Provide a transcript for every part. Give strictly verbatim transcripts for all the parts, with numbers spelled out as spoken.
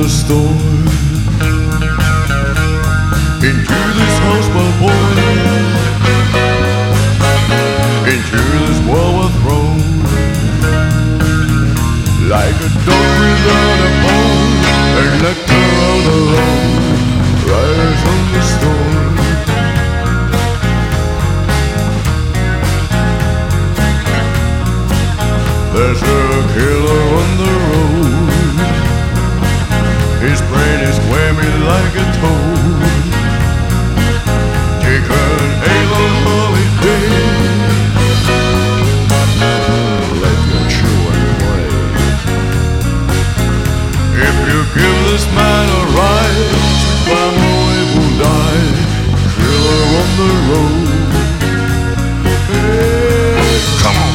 the storm. Into this house, my boy. Into this world we're thrown. Like a dog without a bone, and left around alone. Riders on the storm. There's a killer on the road. His brain is squirming like a toad. Take an alien holiday. Let your children play. If you give this man a ride, family will die. Killer on the road. Hey, come on.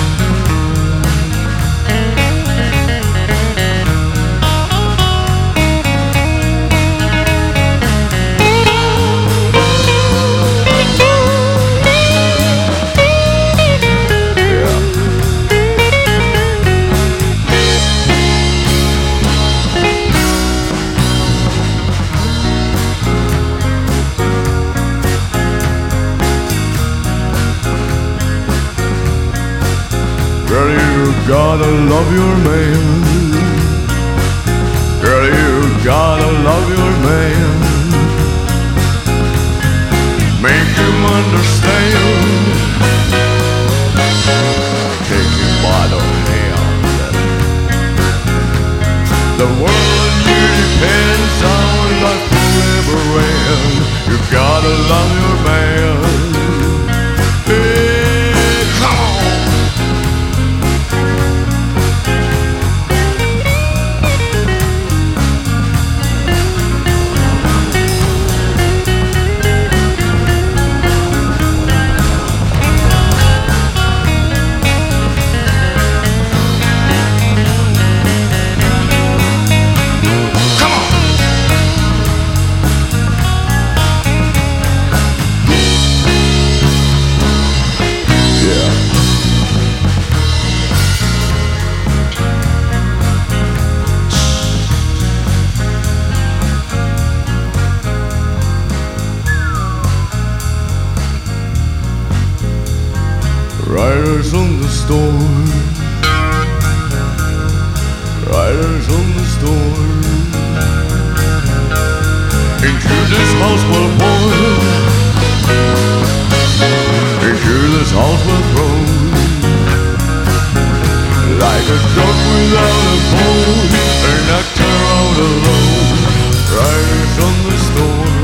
Girl, you gotta love your man. Girl, you gotta love your man. Make him understand. Take him by the hand. The world on you depends on life forever end. You gotta love your man. Hey, come on. Riders on the storm. Riders on the storm. Into this house we're born. Into this house we're thrown. Like a dog without a bone, and knocked her out alone. Riders on the storm.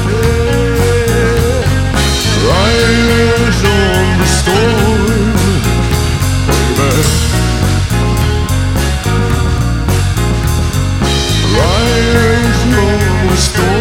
Yeah. Riders on the storm. Riders on the storm.